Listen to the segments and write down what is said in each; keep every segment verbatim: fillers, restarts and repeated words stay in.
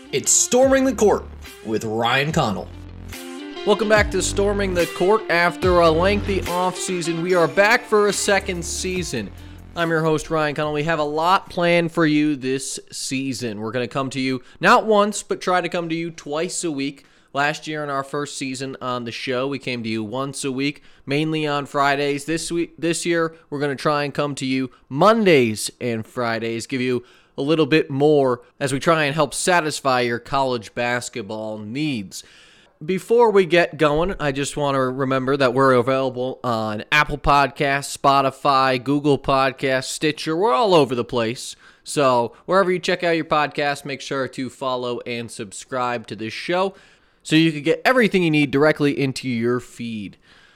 It's Storming the Court with Ryan Connell. Welcome back to Storming the Court. After a lengthy offseason, we are back for a second season. I'm your host, Ryan Connell. We have a lot planned for you this season. We're going to come to you not once, but try to come to you twice a week. Last year in our first season on the show, we came to you once a week, mainly on Fridays. This week, this year, we're going to try and come to you Mondays and Fridays, give you a little bit more as we try and help satisfy your college basketball needs. Before we get going, I just want to remember that we're available on Apple Podcasts, Spotify, Google Podcasts, Stitcher. We're all over the place. So wherever you check out your podcast, make sure to follow and subscribe to this show so you can get everything you need directly into your feed.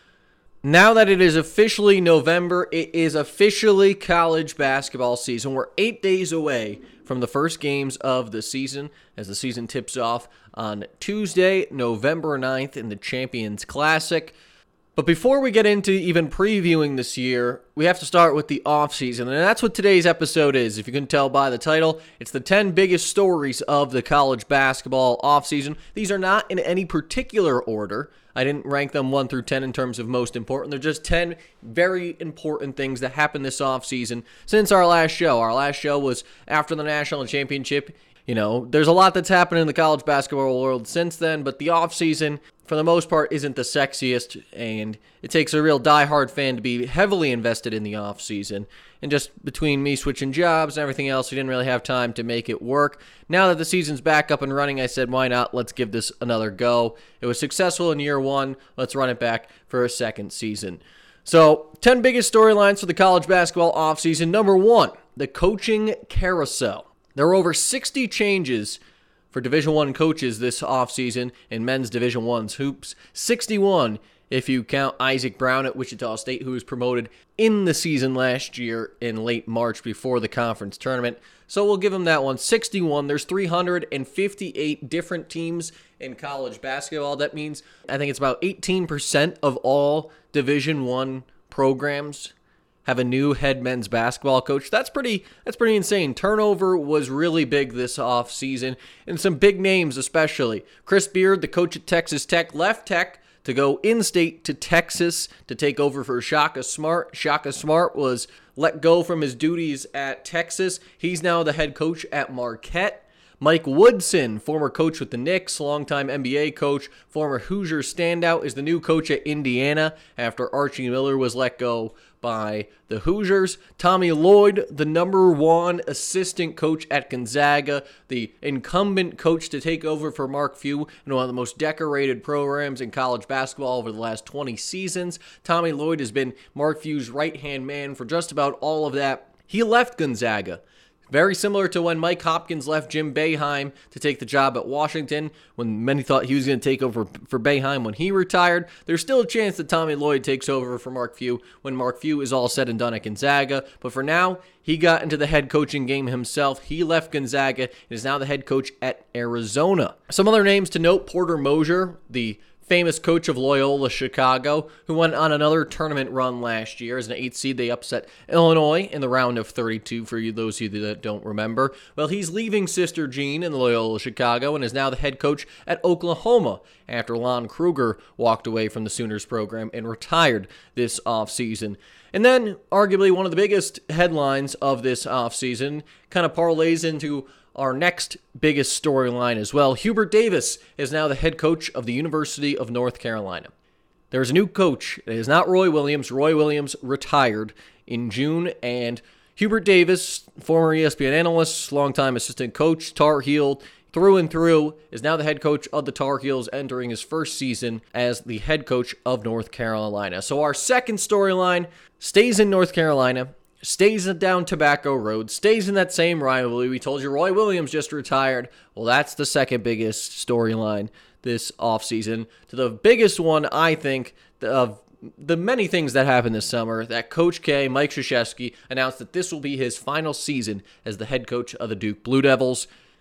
Now that it is officially November, it is officially college basketball season. We're eight days away from the first games of the season as the season tips off on Tuesday, November ninth in the Champions Classic. But before we get into even previewing this year, we have to start with the offseason, and that's what today's episode is. If you can tell by the title, it's the ten biggest stories of the college basketball offseason. These are not in any particular order. I didn't rank them one through ten in terms of most important. They're just ten very important things that happened this offseason since our last show. Our last show was after the national championship. You know, there's a lot that's happened in the college basketball world since then, but the offseason, for the most part, isn't the sexiest, and it takes a real diehard fan to be heavily invested in the offseason. And just between me switching jobs and everything else, we didn't really have time to make it work. Now that the season's back up and running, I said, why not? Let's give this another go. It was successful in year one. Let's run it back for a second season. So, ten biggest storylines for the college basketball offseason. Number one, the coaching carousel. There were over sixty changes for Division One coaches this offseason in men's Division One's hoops. sixty-one if you count Isaac Brown at Wichita State, who was promoted in the season last year in late March before the conference tournament. So we'll give him that one. sixty-one. There's three hundred fifty-eight different teams in college basketball. That means I think it's about eighteen percent of all Division One programs have a new head men's basketball coach. That's pretty that's pretty insane. Turnover was really big this offseason, and some big names especially. Chris Beard, the coach at Texas Tech, left Tech to go in-state to Texas to take over for Shaka Smart. Shaka Smart was let go from his duties at Texas. He's now the head coach at Marquette. Mike Woodson, former coach with the Knicks, longtime N B A coach, former Hoosier standout, is the new coach at Indiana after Archie Miller was let go by the Hoosiers. Tommy Lloyd, the number one assistant coach at Gonzaga, the incumbent coach to take over for Mark Few in one of the most decorated programs in college basketball over the last twenty seasons. Tommy Lloyd has been Mark Few's right-hand man for just about all of that. He left Gonzaga. Very similar to when Mike Hopkins left Jim Boeheim to take the job at Washington, when many thought he was going to take over for Boeheim when he retired. There's still a chance that Tommy Lloyd takes over for Mark Few when Mark Few is all said and done at Gonzaga. But for now, he got into the head coaching game himself. He left Gonzaga and is now the head coach at Arizona. Some other names to note: Porter Moser, the famous coach of Loyola Chicago, who went on another tournament run last year. As an eighth seed, they upset Illinois in the round of thirty-two, for you, those of you that don't remember. Well, he's leaving Sister Jean in Loyola Chicago and is now the head coach at Oklahoma after Lon Kruger walked away from the Sooners program and retired this offseason. And then, arguably, one of the biggest headlines of this offseason kind of parlays into our next biggest storyline as well. Hubert Davis is now the head coach of the University of North Carolina. There's a new coach. It is not Roy Williams. Roy Williams retired in June, and Hubert Davis, former E S P N analyst, longtime assistant coach, Tar Heel through and through, is now the head coach of the Tar Heels, entering his first season as the head coach of North Carolina. So our second storyline stays in North Carolina, stays down Tobacco Road, stays in that same rivalry. We told you Roy Williams just retired. Well, that's the second biggest storyline this offseason. To the biggest one, I think, of the many things that happened this summer, that Coach K, Mike Krzyzewski, announced that this will be his final season as the head coach of the Duke Blue Devils.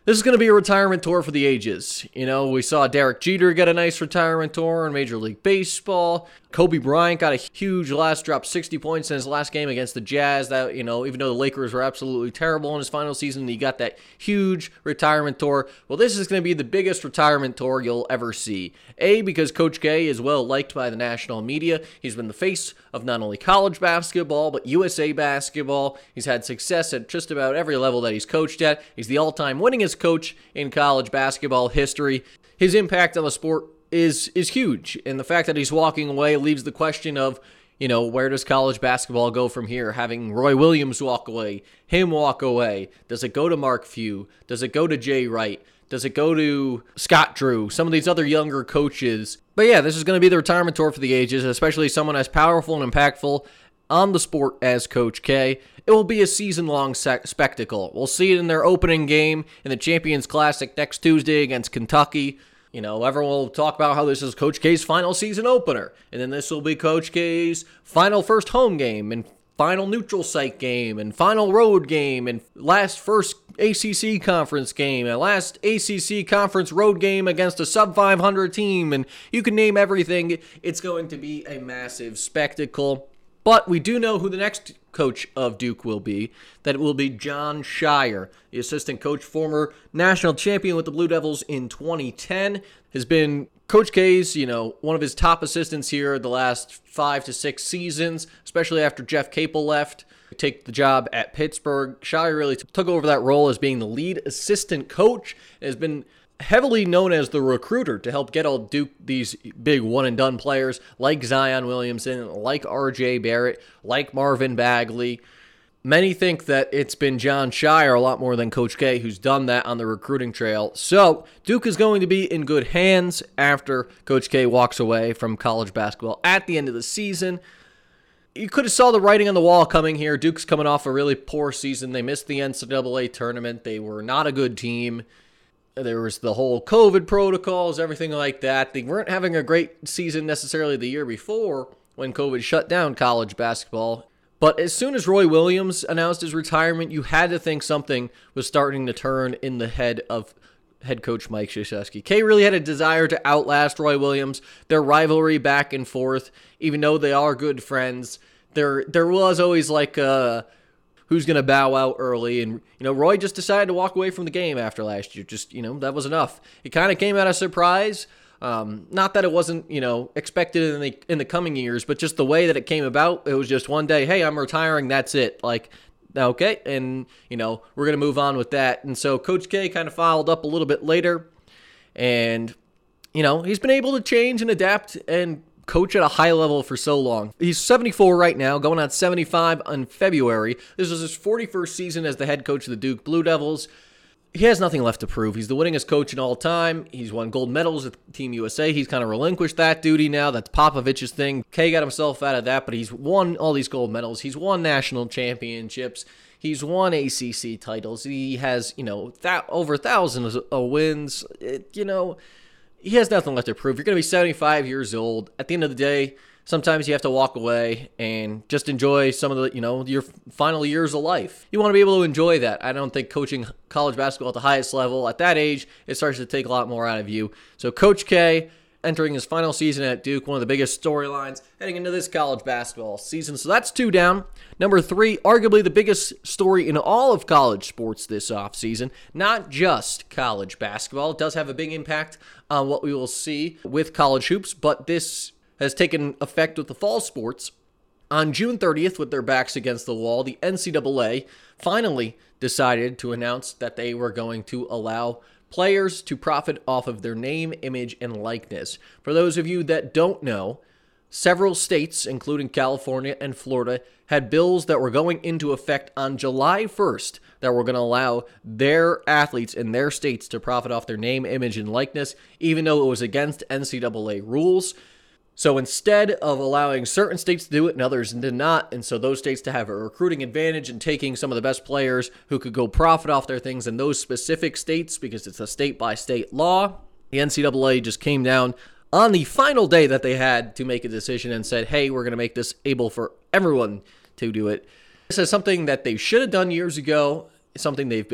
This is going to be a retirement tour for the ages. You know, we saw Derek Jeter get a nice retirement tour in Major League Baseball. Kobe Bryant got a huge last, dropped sixty points in his last game against the Jazz. That, you know, even though the Lakers were absolutely terrible in his final season, he got that huge retirement tour. Well, this is going to be the biggest retirement tour you'll ever see. A, because Coach K is well liked by the national media. He's been the face of not only college basketball, but U S A basketball. He's had success at just about every level that he's coached at. He's the all-time winningest coach in college basketball history. His impact on the sport is is huge, and the fact that he's walking away leaves the question of, you know, where does college basketball go from here? Having Roy Williams walk away, him walk away, does it go to Mark Few? Does it go to Jay Wright? Does it go to Scott Drew? Some of these other younger coaches. But yeah, this is going to be the retirement tour for the ages, especially someone as powerful and impactful on the sport as Coach K. It will be a season-long sec- spectacle. We'll see it in their opening game in the Champions Classic next Tuesday against Kentucky. You know, everyone will talk about how this is Coach K's final season opener, and then this will be Coach K's final first home game, and final neutral site game, and final road game, and last first A C C conference game, and last A C C conference road game against a sub five hundred team, and you can name everything. It's going to be a massive spectacle. But we do know who the next coach of Duke will be. That it will be Jon Scheyer, the assistant coach, former national champion with the Blue Devils in twenty ten. Has been Coach K's, you know, one of his top assistants here the last five to six seasons, especially after Jeff Capel left to take the job at Pittsburgh. Scheyer really t- took over that role as being the lead assistant coach and has been heavily known as the recruiter to help get all Duke these big one-and-done players like Zion Williamson, like R J Barrett, like Marvin Bagley. Many think that it's been Jon Scheyer a lot more than Coach K who's done that on the recruiting trail. So Duke is going to be in good hands after Coach K walks away from college basketball at the end of the season. You could have saw the writing on the wall coming here. Duke's coming off a really poor season. They missed the N C double A tournament. They were not a good team. There was the whole COVID protocols, everything like that. They weren't having a great season necessarily the year before when COVID shut down college basketball. But as soon as Roy Williams announced his retirement, you had to think something was starting to turn in the head of head coach Mike Krzyzewski. K really had a desire to outlast Roy Williams. Their rivalry back and forth, even though they are good friends, there there was always like a who's going to bow out early. And, you know, Roy just decided to walk away from the game after last year. Just, you know, that was enough. It kind of came out of surprise. Um, not that it wasn't, you know, expected in the in the coming years, but just the way that it came about. It was just one day, hey, I'm retiring. That's it. Like, okay. And, you know, we're going to move on with that. And so Coach K kind of followed up a little bit later. And, you know, he's been able to change and adapt and coach at a high level for so long. He's seventy-four right now, going on seventy-five in February. This was his forty-first season as the head coach of the Duke Blue Devils. He has nothing left to prove. He's the winningest coach in all time. He's won gold medals with Team U S A. He's kind of relinquished that duty now. That's Popovich's thing. K got himself out of that, but he's won all these gold medals. He's won national championships. He's won A C C titles. He has, you know, th- over thousands of wins. It, you know, he has nothing left to prove. You're going to be seventy-five years old. At the end of the day, sometimes you have to walk away and just enjoy some of the, you know, your final years of life. You want to be able to enjoy that. I don't think coaching college basketball at the highest level at that age, it starts to take a lot more out of you. So Coach K entering his final season at Duke, one of the biggest storylines heading into this college basketball season. So that's two down. Number three, arguably the biggest story in all of college sports this offseason, not just college basketball. It does have a big impact on what we will see with college hoops, but this has taken effect with the fall sports. On June thirtieth, with their backs against the wall, the N C double A finally decided to announce that they were going to allow players to profit off of their name, image, and likeness. For those of you that don't know, several states, including California and Florida, had bills that were going into effect on July first that were going to allow their athletes in their states to profit off their name, image, and likeness, even though it was against N C double A rules. So instead of allowing certain states to do it and others did not, and so those states to have a recruiting advantage and taking some of the best players who could go profit off their things in those specific states because it's a state-by-state law, the N C double A just came down on the final day that they had to make a decision and said, hey, we're going to make this able for everyone to do it. This is something that they should have done years ago, something they've been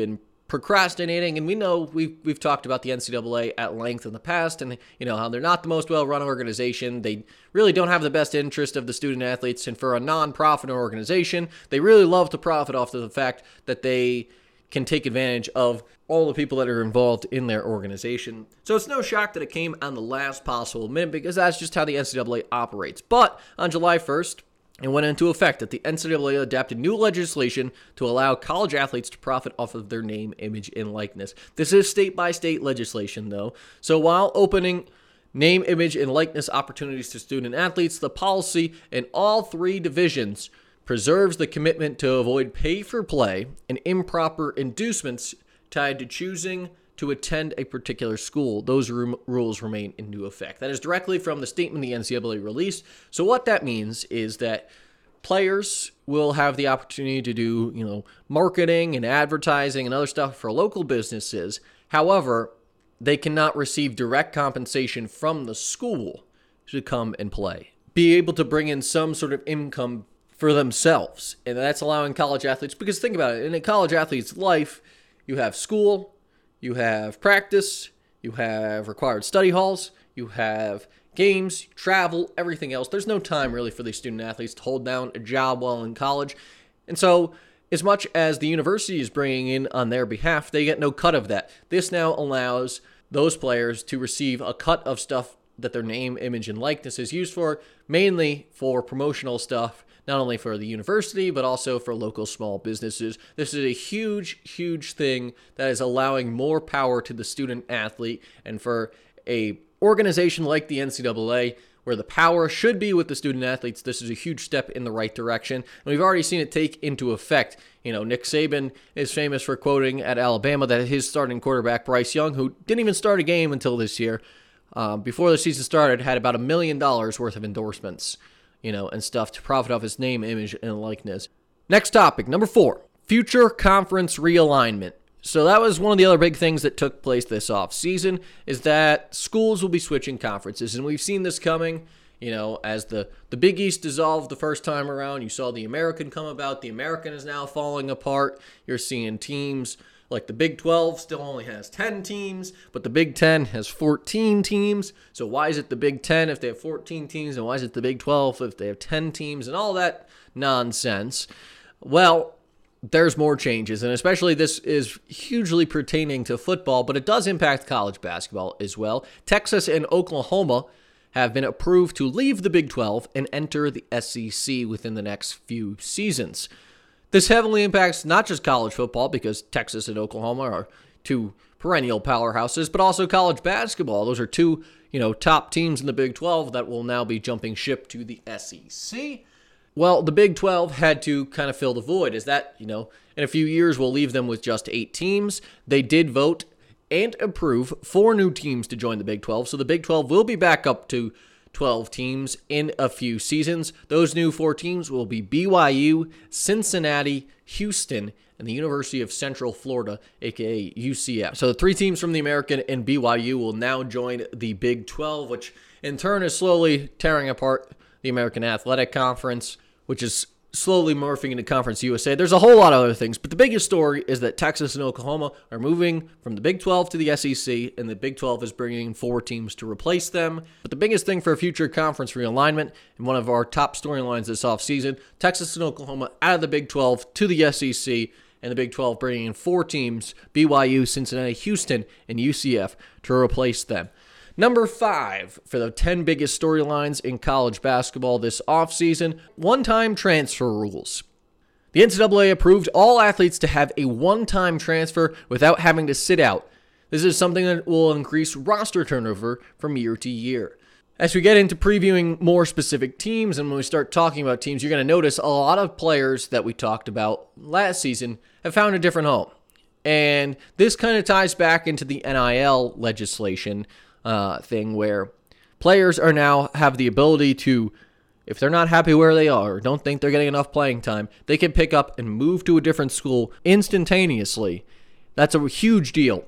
procrastinating, and we know we've, we've talked about the N C double A at length in the past, and you know how they're not the most well-run organization. They really don't have the best interest of the student athletes, and for a non-profit organization, they really love to profit off of the fact that they can take advantage of all the people that are involved in their organization. So it's no shock that it came on the last possible minute, because that's just how the N C double A operates. But on July first, it went into effect that the N C double A adapted new legislation to allow college athletes to profit off of their name, image, and likeness. This is state-by-state legislation, though. So while opening name, image, and likeness opportunities to student athletes, the policy in all three divisions preserves the commitment to avoid pay-for-play and improper inducements tied to choosing to attend a particular school. Those r- rules remain in new effect. That is directly from the statement the N C double A released. So what that means is that players will have the opportunity to do, you know, marketing and advertising and other stuff for local businesses. However, they cannot receive direct compensation from the school to come and play. Be able to bring in some sort of income for themselves. And that's allowing college athletes, because think about it, in a college athlete's life, you have school, you have practice, you have required study halls, you have games, travel, everything else. There's no time really for these student athletes to hold down a job while in college. And so as much as the university is bringing in on their behalf, they get no cut of that. This now allows those players to receive a cut of stuff that their name, image, and likeness is used for, mainly for promotional stuff, not only for the university, but also for local small businesses. This is a huge, huge thing that is allowing more power to the student athlete. And for a organization like the N C double A, where the power should be with the student athletes, this is a huge step in the right direction. And we've already seen it take into effect. You know, Nick Saban is famous for quoting at Alabama that his starting quarterback, Bryce Young, who didn't even start a game until this year, uh, before the season started, had about a million dollars worth of endorsements, you know, and stuff to profit off his name, image, and likeness. Next topic, number four, future conference realignment. So that was one of the other big things that took place this offseason, is that schools will be switching conferences. And we've seen this coming, you know, as the, the Big East dissolved the first time around. You saw the American come about. The American is now falling apart. You're seeing teams like the Big twelve still only has ten teams, but the Big ten has fourteen teams. So why is it the Big ten if they have fourteen teams, and why is it the Big twelve if they have ten teams, and all that nonsense? Well, there's more changes, and especially this is hugely pertaining to football, but it does impact college basketball as well. Texas and Oklahoma have been approved to leave the Big twelve and enter the S E C within the next few seasons. This heavily impacts not just college football, because Texas and Oklahoma are two perennial powerhouses, but also college basketball. Those are two, you know, top teams in the Big twelve that will now be jumping ship to the S E C. Well, the Big twelve had to kind of fill the void. Is that, you know, in a few years we'll leave them with just eight teams. They did vote and approve four new teams to join the Big twelve, so the Big twelve will be back up to twelve teams in a few seasons. Those new four teams will be B Y U, Cincinnati, Houston, and the University of Central Florida, aka U C F. So the three teams from the American and B Y U will now join the Big twelve, which in turn is slowly tearing apart the American Athletic Conference, which is slowly morphing into Conference U S A. There's a whole lot of other things, but the biggest story is that Texas and Oklahoma are moving from the Big twelve to the S E C, and the Big twelve is bringing in four teams to replace them. But the biggest thing for future conference realignment, and one of our top storylines this offseason, Texas and Oklahoma out of the Big twelve to the S E C, and the Big twelve bringing in four teams, B Y U, Cincinnati, Houston, and U C F, to replace them. Number five for the ten biggest storylines in college basketball this offseason, one-time transfer rules. The N C double A approved all athletes to have a one-time transfer without having to sit out. This is something that will increase roster turnover from year to year. As we get into previewing more specific teams, and when we start talking about teams, you're going to notice a lot of players that we talked about last season have found a different home. And this kind of ties back into the N I L legislation Uh, thing where players are now have the ability to, if they're not happy where they are, or don't think they're getting enough playing time, they can pick up and move to a different school instantaneously. That's a huge deal,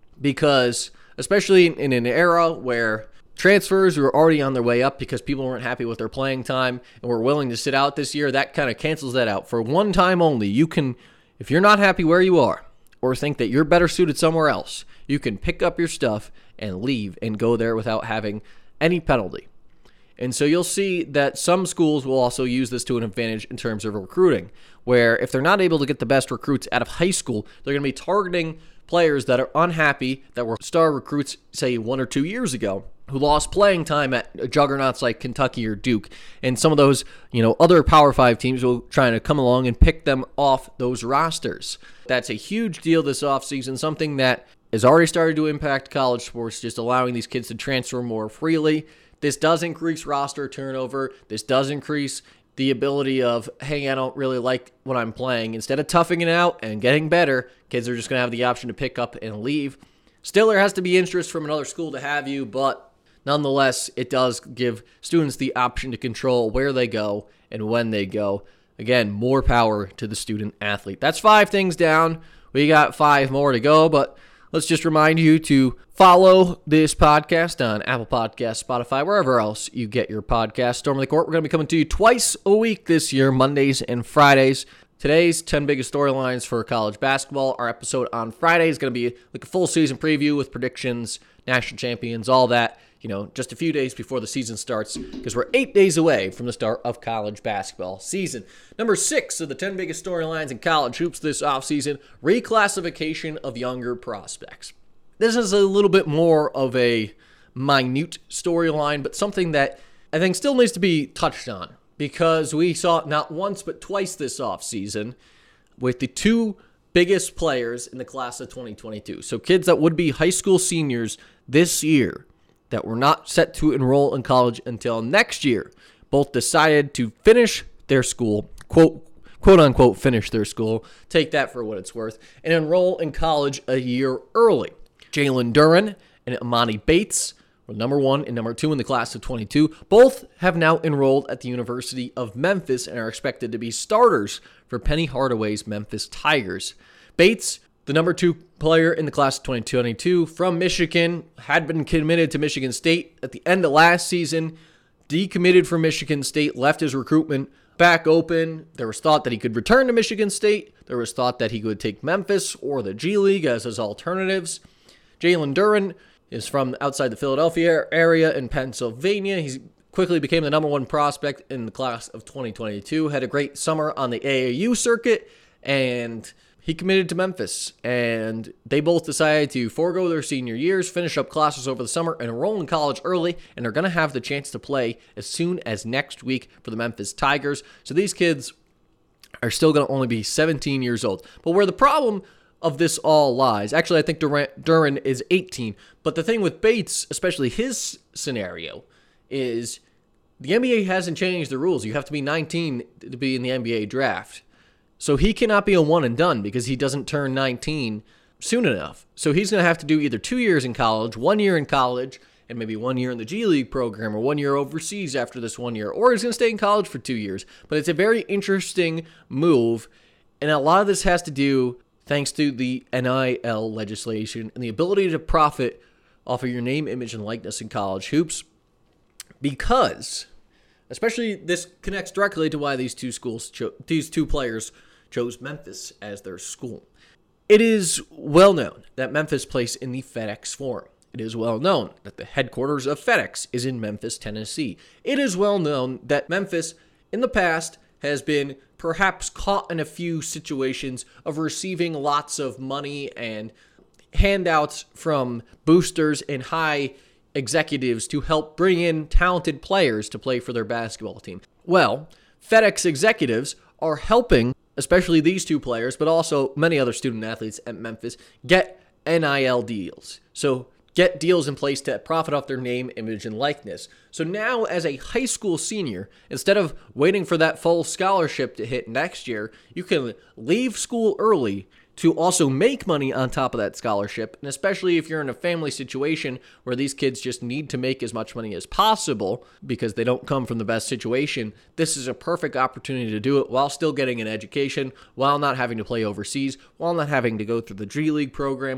because especially in an era where transfers were already on their way up because people weren't happy with their playing time and were willing to sit out this year, that kind of cancels that out. For one time only, you can, if you're not happy where you are, or think that you're better suited somewhere else, you can pick up your stuff and leave and go there without having any penalty. And so you'll see that some schools will also use this to an advantage in terms of recruiting, where if they're not able to get the best recruits out of high school, they're going to be targeting players that are unhappy, that were star recruits, say, one or two years ago, who lost playing time at juggernauts like Kentucky or Duke. And some of those, you know, other Power Five teams will try to come along and pick them off those rosters. That's a huge deal this offseason, something that has already started to impact college sports, just allowing these kids to transfer more freely. This does increase roster turnover. This does increase the ability of, hey, I don't really like what I'm playing. Instead of toughing it out and getting better, kids are just going to have the option to pick up and leave. Still, there has to be interest from another school to have you, but nonetheless, it does give students the option to control where they go and when they go. Again, more power to the student athlete. That's five things down. We got five more to go, but let's just remind you to follow this podcast on Apple Podcasts, Spotify, wherever else you get your podcast. Storm of the Court, we're going to be coming to you twice a week this year, Mondays and Fridays. Today's ten biggest storylines for college basketball. Our episode on Friday is going to be like a full season preview with predictions, national champions, all that, you know, just a few days before the season starts, because we're eight days away from the start of college basketball season. Number six of the ten biggest storylines in college hoops this offseason, reclassification of younger prospects. This is a little bit more of a minute storyline, but something that I think still needs to be touched on, because we saw it not once but twice this offseason with the two biggest players in the class of twenty twenty-two. So kids that would be high school seniors this year that were not set to enroll in college until next year, both decided to finish their school, quote, quote unquote, finish their school, take that for what it's worth, and enroll in college a year early. Jalen Duren and Emoni Bates were number one and number two in the class of twenty-two. Both have now enrolled at the University of Memphis and are expected to be starters for Penny Hardaway's Memphis Tigers. Bates, the number two player in the class of twenty twenty-two from Michigan, had been committed to Michigan State at the end of last season, decommitted from Michigan State, left his recruitment back open. There was thought that he could return to Michigan State. There was thought that he could take Memphis or the G League as his alternatives. Jalen Duren is from outside the Philadelphia area in Pennsylvania. He quickly became the number one prospect in the class of twenty twenty-two, had a great summer on the A A U circuit, and he committed to Memphis, and they both decided to forego their senior years, finish up classes over the summer, and enroll in college early, and are going to have the chance to play as soon as next week for the Memphis Tigers. So these kids are still going to only be seventeen years old. But where the problem of this all lies, actually I think Durant, Duren is eighteen, but the thing with Bates, especially his scenario, is the N B A hasn't changed the rules. You have to be nineteen to be in the N B A draft. So he cannot be a one and done because he doesn't turn nineteen soon enough. So he's going to have to do either two years in college, one year in college, and maybe one year in the G League program, or one year overseas after this one year, or he's going to stay in college for two years. But it's a very interesting move, and a lot of this has to do thanks to the N I L legislation and the ability to profit off of your name, image, and likeness in college hoops, because, especially this connects directly to why these two schools, cho- these two players chose Memphis as their school. It is well known that Memphis plays in the FedEx Forum. It is well known that the headquarters of FedEx is in Memphis, Tennessee. It is well known that Memphis, in the past, has been perhaps caught in a few situations of receiving lots of money and handouts from boosters and high executives to help bring in talented players to play for their basketball team. Well, FedEx executives are helping, especially these two players, but also many other student athletes at Memphis, get N I L deals. So get deals in place to profit off their name, image, and likeness. So now as a high school senior, instead of waiting for that full scholarship to hit next year, you can leave school early to also make money on top of that scholarship. And especially if you're in a family situation where these kids just need to make as much money as possible because they don't come from the best situation, this is a perfect opportunity to do it while still getting an education, while not having to play overseas, while not having to go through the G League program.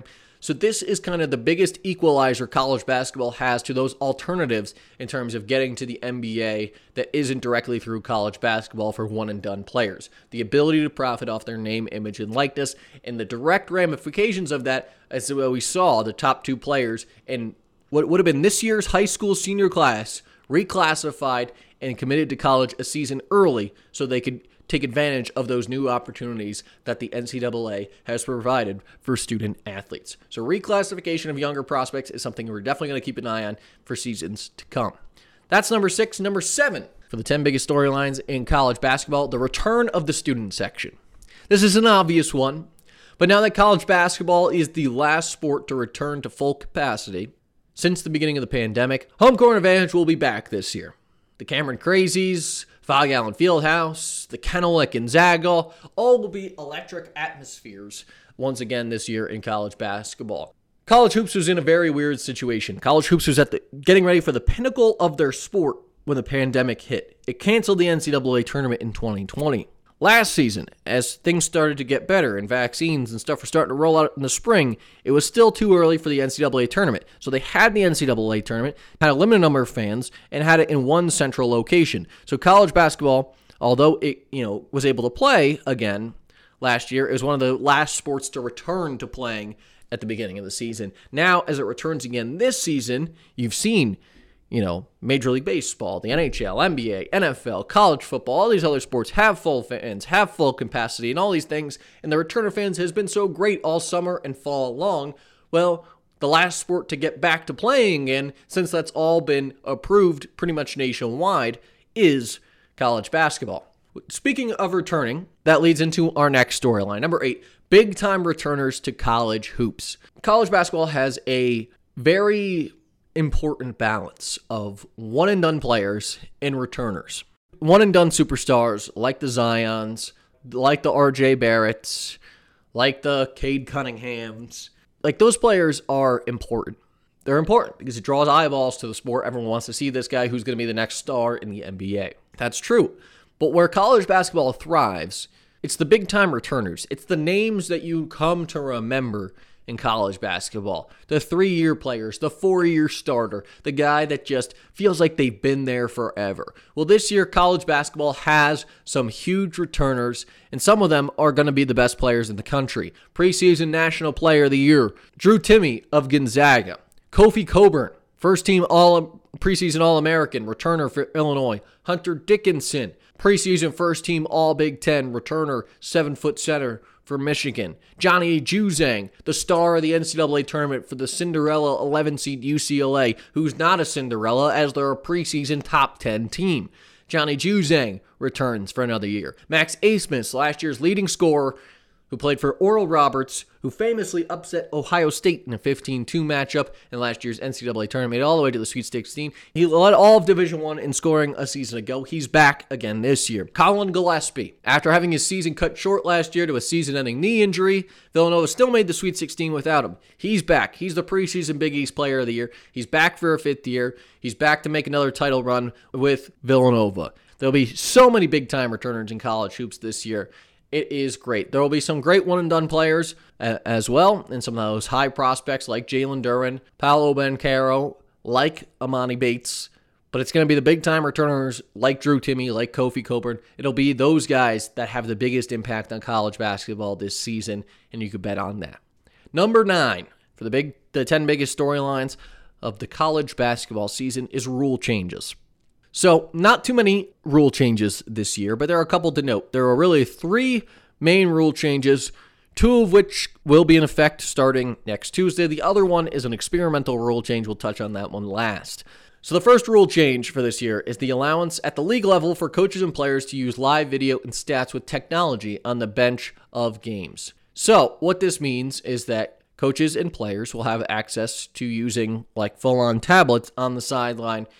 So this is kind of the biggest equalizer college basketball has to those alternatives in terms of getting to the N B A that isn't directly through college basketball for one-and-done players. The ability to profit off their name, image, and likeness, and the direct ramifications of that, as we saw the top two players in what would have been this year's high school senior class reclassified and committed to college a season early so they could take advantage of those new opportunities that the N C double A has provided for student athletes. So reclassification of younger prospects is something we're definitely going to keep an eye on for seasons to come. That's number six. Number seven, for the ten biggest storylines in college basketball, the return of the student section. This is an obvious one, but now that college basketball is the last sport to return to full capacity since the beginning of the pandemic, home court advantage will be back this year. The Cameron Crazies, Fog Allen Fieldhouse, the Kennel at Gonzaga, all will be electric atmospheres once again this year in college basketball. College hoops was in a very weird situation. College hoops was at the getting ready for the pinnacle of their sport when the pandemic hit. It canceled the N C double A tournament in twenty twenty. Last season, as things started to get better and vaccines and stuff were starting to roll out in the spring, it was still too early for the N C double A tournament. So they had the N C double A tournament, had a limited number of fans, and had it in one central location. So college basketball, although it you know was able to play again last year, it was one of the last sports to return to playing at the beginning of the season. Now, as it returns again this season, you've seen You know, Major League Baseball, the N H L, N B A, N F L, college football, all these other sports have full fans, have full capacity, and all these things. And the return of fans has been so great all summer and fall long. Well, the last sport to get back to playing in, since that's all been approved pretty much nationwide, is college basketball. Speaking of returning, that leads into our next storyline. Number eight, big-time returners to college hoops. College basketball has a very important balance of one-and-done players and returners. One-and-done superstars like the Zions, like the R J Barretts, like the Cade Cunninghams. Like, those players are important. They're important because it draws eyeballs to the sport. Everyone wants to see this guy who's going to be the next star in the N B A. That's true. But where college basketball thrives, it's the big-time returners. It's the names that you come to remember in college basketball. The three-year players, the four-year starter, the guy that just feels like they've been there forever. Well, this year, college basketball has some huge returners, and some of them are going to be the best players in the country. Preseason National Player of the Year, Drew Timme of Gonzaga. Kofi Cockburn, first-team all preseason All-American, returner for Illinois. Hunter Dickinson, preseason first-team All-Big Ten, returner, seven-foot center for Michigan. Johnny Juzang, the star of the N C double A tournament for the Cinderella eleven seed U C L A, who's not a Cinderella as they're a preseason top ten team. Johnny Juzang returns for another year. Max Abmas, last year's leading scorer, who played for Oral Roberts, who famously upset Ohio State in a fifteen two matchup in last year's N C double A tournament, made it all the way to the Sweet sixteen. He led all of Division One in scoring a season ago. He's back again this year. Colin Gillespie, after having his season cut short last year to a season-ending knee injury, Villanova still made the Sweet sixteen without him. He's back. He's the preseason Big East Player of the Year. He's back for a fifth year. He's back to make another title run with Villanova. There'll be so many big-time returners in college hoops this year. It is great. There will be some great one-and-done players uh, as well, and some of those high prospects like Jalen Duren, Paolo Banchero, like Amani Bates. But it's going to be the big-time returners like Drew Timme, like Kofi Cockburn. It'll be those guys that have the biggest impact on college basketball this season, and you could bet on that. Number nine, for the big, the ten biggest storylines of the college basketball season, is rule changes. So, not too many rule changes this year, but there are a couple to note. There are really three main rule changes, two of which will be in effect starting next Tuesday. The other one is an experimental rule change. We'll touch on that one last. So the first rule change for this year is the allowance at the league level for coaches and players to use live video and stats with technology on the bench of games. So, what this means is that coaches and players will have access to using like full-on tablets on the sideline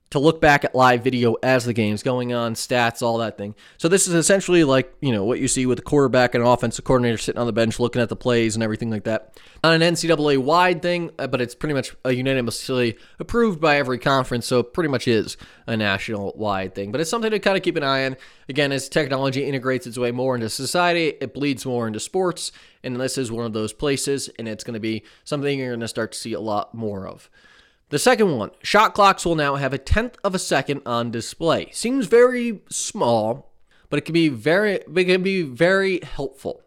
to look back at live video as the game's going on, stats, all that thing. So this is essentially like, you know, what you see with the quarterback and an offensive coordinator sitting on the bench looking at the plays and everything like that. Not an N C double A-wide thing, but it's pretty much a unanimously approved by every conference, so it pretty much is a national-wide thing. But it's something to kind of keep an eye on. Again, as technology integrates its way more into society, it bleeds more into sports, and this is one of those places, and it's going to be something you're going to start to see a lot more of. The second one, shot clocks will now have a tenth of a second on display. Seems very small, but it can be very, it can be very helpful.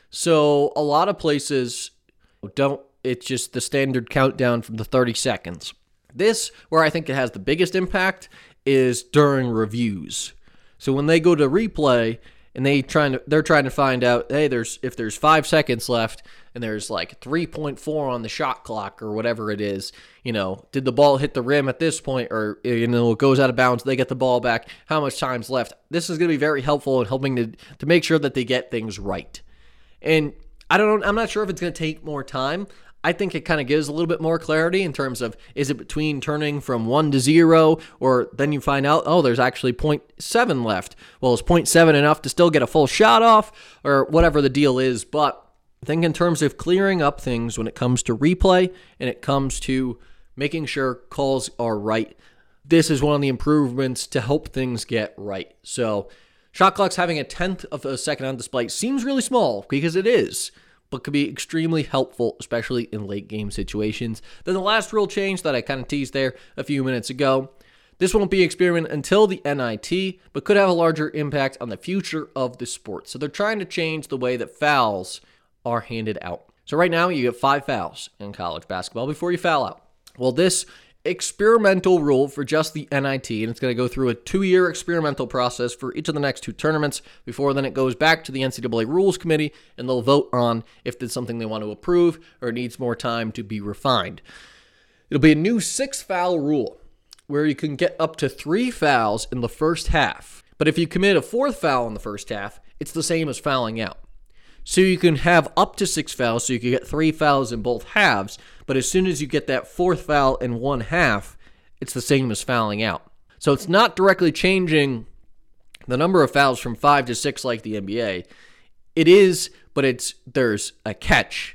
So a lot of places don't, it's just the standard countdown from the thirty seconds. This, where I think it has the biggest impact, is during reviews. So when they go to replay and they trying to, they're trying to find out, hey, there's if there's five seconds left and there's like three point four on the shot clock or whatever it is, you know, did the ball hit the rim at this point, or, you know, it goes out of bounds, they get the ball back, how much time's left? This is going to be very helpful in helping to, to make sure that they get things right. And I don't know, I'm not sure if it's going to take more time. I think it kind of gives a little bit more clarity in terms of, is it between turning from one to zero, or then you find out, oh, there's actually zero point seven left. Well, is zero point seven enough to still get a full shot off, or whatever the deal is? But I think in terms of clearing up things when it comes to replay and it comes to making sure calls are right, this is one of the improvements to help things get right. So shot clocks having a tenth of a second on display seems really small, because it is, but could be extremely helpful, especially in late game situations. Then the last rule change that I kind of teased there a few minutes ago. This won't be experimented until the N I T, but could have a larger impact on the future of the sport. So they're trying to change the way that fouls are handed out. So right now you get five fouls in college basketball before you foul out. Well, this experimental rule for just the N I T, and it's going to go through a two-year experimental process for each of the next two tournaments before then it goes back to the N C double A Rules Committee, and they'll vote on if there's something they want to approve or it needs more time to be refined. It'll be a new six-foul rule where you can get up to three fouls in the first half, but if you commit a fourth foul in the first half, it's the same as fouling out. So you can have up to six fouls, so you can get three fouls in both halves, but as soon as you get that fourth foul in one half, it's the same as fouling out. So it's not directly changing the number of fouls from five to six like the N B A. It is, but it's there's a catch.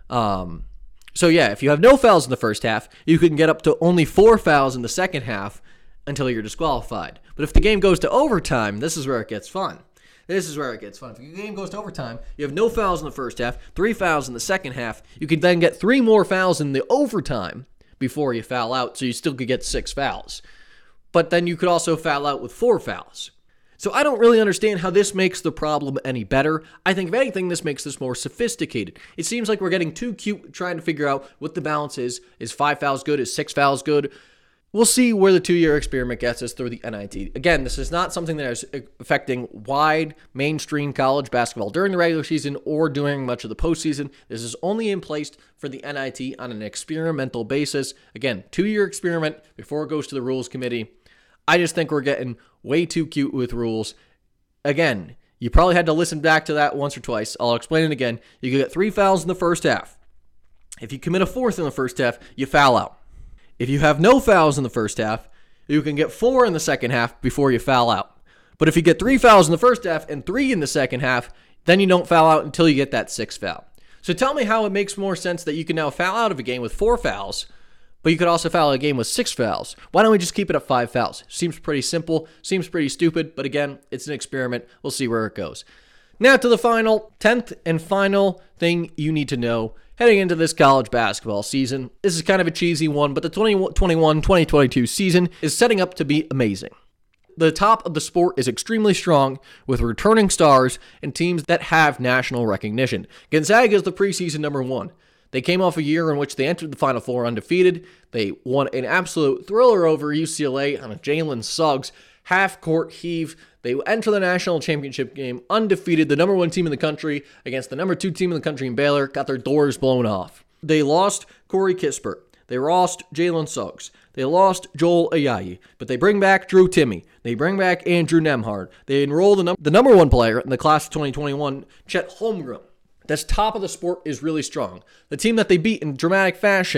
Um, so yeah, if you have no fouls in the first half, you can get up to only four fouls in the second half until you're disqualified. But if the game goes to overtime, this is where it gets fun. This is where it gets fun. If your game goes to overtime, you have no fouls in the first half, three fouls in the second half. You can then get three more fouls in the overtime before you foul out, so you still could get six fouls. But then you could also foul out with four fouls. So I don't really understand how this makes the problem any better. I think, if anything, this makes this more sophisticated. It seems like we're getting too cute trying to figure out what the balance is. Is five fouls good? Is six fouls good? We'll see where the two-year experiment gets us through the N I T. Again, this is not something that is affecting wide mainstream college basketball during the regular season or during much of the postseason. This is only in place for the N I T on an experimental basis. Again, two-year experiment before it goes to the Rules Committee. I just think we're getting way too cute with rules. Again, you probably had to listen back to that once or twice. I'll explain it again. You can get three fouls in the first half. If you commit a fourth in the first half, you foul out. If you have no fouls in the first half, you can get four in the second half before you foul out. But if you get three fouls in the first half and three in the second half, then you don't foul out until you get that sixth foul. So tell me how it makes more sense that you can now foul out of a game with four fouls, but you could also foul a game with six fouls. Why don't we just keep it at five fouls? Seems pretty simple, seems pretty stupid, but again, it's an experiment. We'll see where it goes. Now to the final, tenth and final thing you need to know heading into this college basketball season. This is kind of a cheesy one, but the twenty twenty-one twenty twenty-two season is setting up to be amazing. The top of the sport is extremely strong with returning stars and teams that have national recognition. Gonzaga is the preseason number one. They came off a year in which they entered the Final Four undefeated. They won an absolute thriller over U C L A on a Jalen Suggs half-court heave. They enter the national championship game undefeated, the number one team in the country against the number two team in the country in Baylor, got their doors blown off. They lost Corey Kispert. They lost Jalen Suggs. They lost Joel Ayayi. But they bring back Drew Timme. They bring back Andrew Nembhard. They enroll the, num- the number one player in the class of twenty twenty-one, Chet Holmgren. That's top of the sport is really strong. The team that they beat in dramatic fashion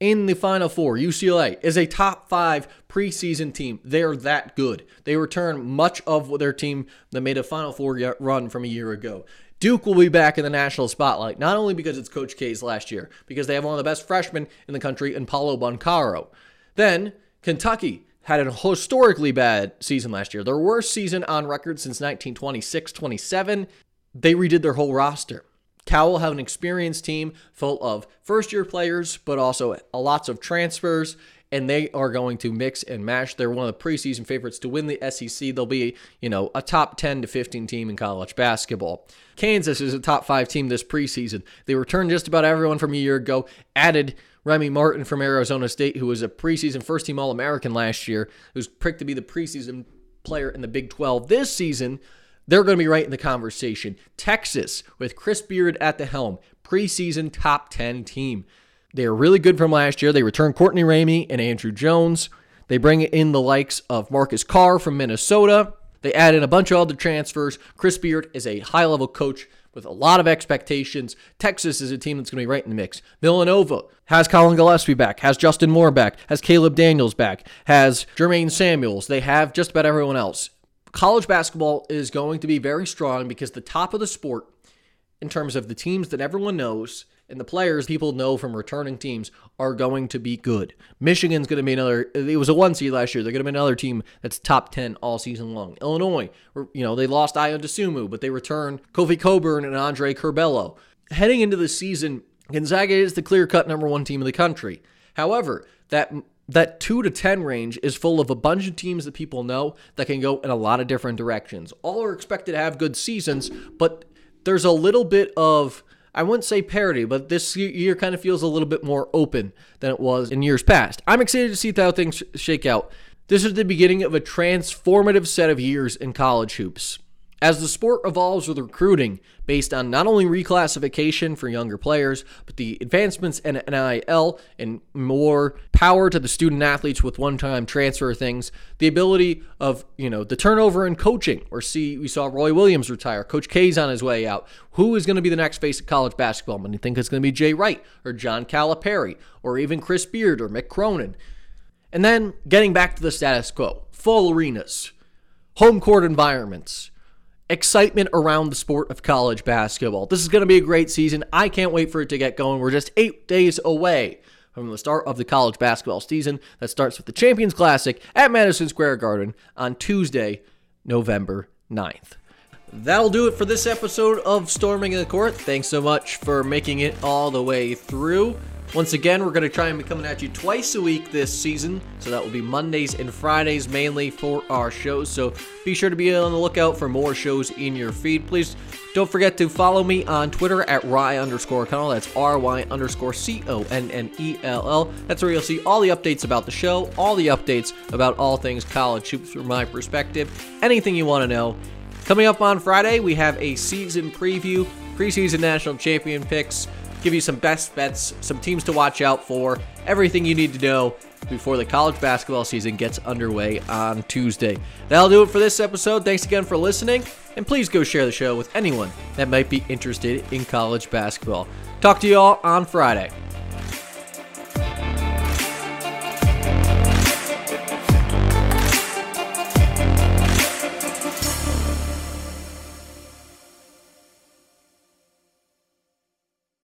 in the Final Four. U C L A is a top five preseason team. They're that good. They return much of their team that made a Final Four run from a year ago. Duke will be back in the national spotlight, not only because it's Coach K's last year, because they have one of the best freshmen in the country in Paolo Banchero. Then, Kentucky had a historically bad season last year. Their worst season on record since nineteen twenty-six twenty-seven. They redid their whole roster. Cal will have an experienced team full of first-year players, but also lots of transfers, and they are going to mix and match. They're one of the preseason favorites to win the S E C. They'll be, you know, a top ten to fifteen team in college basketball. Kansas is a top five team this preseason. They returned just about everyone from a year ago, added Remy Martin from Arizona State, who was a preseason first-team All-American last year, who's picked to be the preseason player in the Big twelve this season. They're going to be right in the conversation. Texas, with Chris Beard at the helm, preseason top ten team. They are really good from last year. They return Courtney Ramey and Andrew Jones. They bring in the likes of Marcus Carr from Minnesota. They add in a bunch of other transfers. Chris Beard is a high-level coach with a lot of expectations. Texas is a team that's going to be right in the mix. Villanova has Colin Gillespie back, has Justin Moore back, has Caleb Daniels back, has Jermaine Samuels. They have just about everyone else. College basketball is going to be very strong because the top of the sport, in terms of the teams that everyone knows and the players people know from returning teams, are going to be good. Michigan's going to be another, it was a one seed last year. They're going to be another team that's top ten all season long. Illinois, you know, they lost Ayo Dosunmu, but they returned Kofi Coburn and Andre Curbelo. Heading into the season, Gonzaga is the clear-cut number one team in the country. However, that That two to ten range is full of a bunch of teams that people know that can go in a lot of different directions. All are expected to have good seasons, but there's a little bit of, I wouldn't say parity, but this year kind of feels a little bit more open than it was in years past. I'm excited to see how things shake out. This is the beginning of a transformative set of years in college hoops. As the sport evolves with recruiting based on not only reclassification for younger players, but the advancements in N I L and more power to the student athletes with one-time transfer things, the ability of, you know, the turnover in coaching, or see, we saw Roy Williams retire, Coach K's on his way out. Who is going to be the next face of college basketball? Do you think it's going to be Jay Wright or John Calipari or even Chris Beard or Mick Cronin? And then getting back to the status quo, full arenas, home court environments, excitement around the sport of college basketball. This is going to be a great season. I can't wait for it to get going. We're just eight days away from the start of the college basketball season that starts with the Champions Classic at Madison Square Garden on Tuesday, November ninth. That'll do it for this episode of Storming the Court. Thanks so much for making it all the way through. Once again, we're going to try and be coming at you twice a week this season, so that will be Mondays and Fridays mainly for our shows, so be sure to be on the lookout for more shows in your feed. Please don't forget to follow me on Twitter at Ry underscore Connell. That's R Y underscore C O N N E L L. That's where you'll see all the updates about the show, all the updates about all things college hoops from my perspective, anything you want to know. Coming up on Friday, we have a season preview, preseason national champion picks, give you some best bets, some teams to watch out for, everything you need to know before the college basketball season gets underway on Tuesday. That'll do it for this episode. Thanks again for listening, and please go share the show with anyone that might be interested in college basketball. Talk to you all on Friday.